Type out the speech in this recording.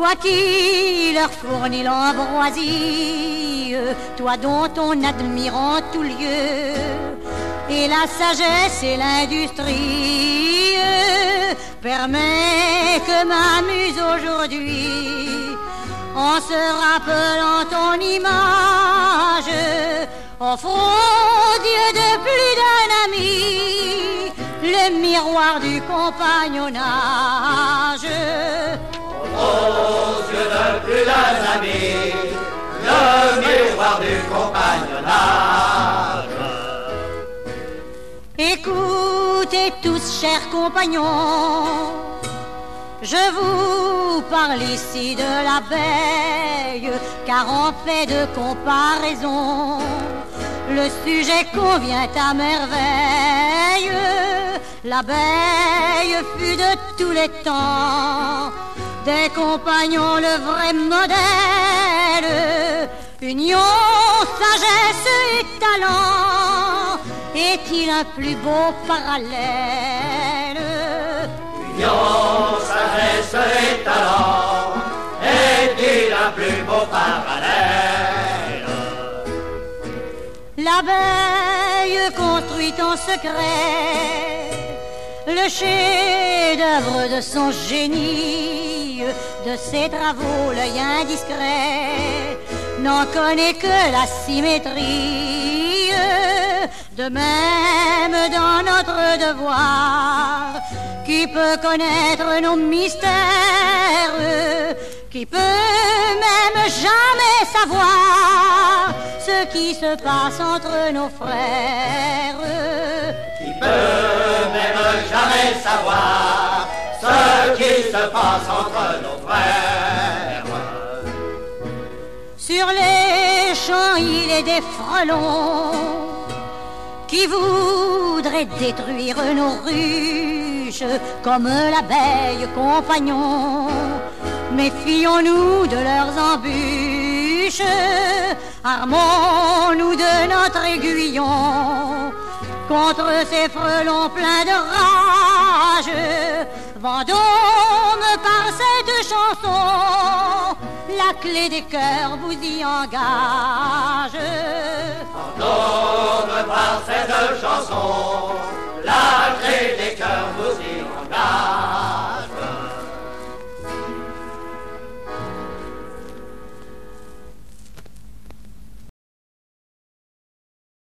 Toi qui leur fournis l'ambroisie, toi dont on admire en tout lieu et la sagesse et l'industrie, permet que m'amuse aujourd'hui en se rappelant ton image, offrant Dieu de plus d'un ami le miroir du compagnonnage. Aux yeux de plus d'un ami, le miroir du compagnonnage. Écoutez tous, chers compagnons, je vous parle ici de l'abeille, car en fait de comparaison, le sujet convient à merveille. L'abeille fut de tous les temps des compagnons le vrai modèle. Union, sagesse et talent, est-il un plus beau parallèle? Union, sagesse et talent, est-il un plus beau parallèle? L'abeille construit en secret le chef-d'œuvre de son génie, de ses travaux l'œil indiscret n'en connaît que la symétrie. De même dans notre devoir, qui peut connaître nos mystères? Qui peut même jamais savoir ce qui se passe entre nos frères? Qui peut même jamais savoir ce qui se passe entre nos frères? Sur les champs, il est des frelons qui voudraient détruire nos ruches comme l'abeille compagnon. Méfions-nous de leurs embûches, armons-nous de notre aiguillon contre ces frelons pleins de rage. Vendôme par cette chanson, la clé des cœurs vous y engage. Vendôme par cette chanson, la clé des cœurs vous y engage.